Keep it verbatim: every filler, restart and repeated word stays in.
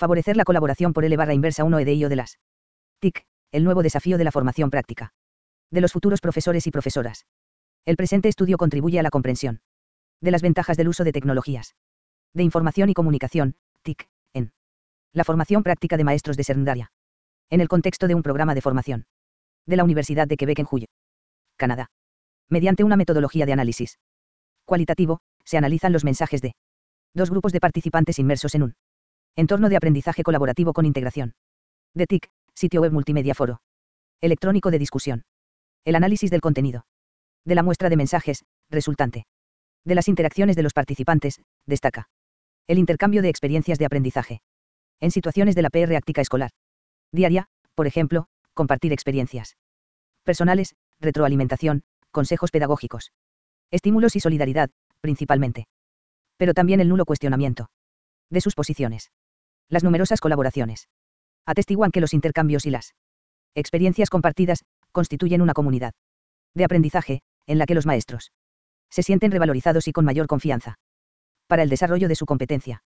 Favorecer la colaboración por L barra inversa uno E D I O de las T I C, el nuevo desafío de la formación práctica. De los futuros profesores y profesoras. El presente estudio contribuye a la comprensión de las ventajas del uso de tecnologías de información y comunicación, T I C, en la formación práctica de maestros de secundaria. En el contexto de un programa de formación de la Universidad de Quebec en Hull, Canadá. Mediante una metodología de análisis cualitativo, se analizan los mensajes de dos grupos de participantes inmersos en un entorno de aprendizaje colaborativo con integración de T I C, sitio web multimedia foro electrónico de discusión. El análisis del contenido de la muestra de mensajes, resultante de las interacciones de los participantes, destaca el intercambio de experiencias de aprendizaje en situaciones de la práctica escolar diaria, por ejemplo, compartir experiencias personales, retroalimentación, consejos pedagógicos, estímulos y solidaridad, principalmente. Pero también el nulo cuestionamiento de sus posiciones. Las numerosas colaboraciones atestiguan que los intercambios y las experiencias compartidas constituyen una comunidad de aprendizaje, en la que los maestros se sienten revalorizados y con mayor confianza para el desarrollo de su competencia.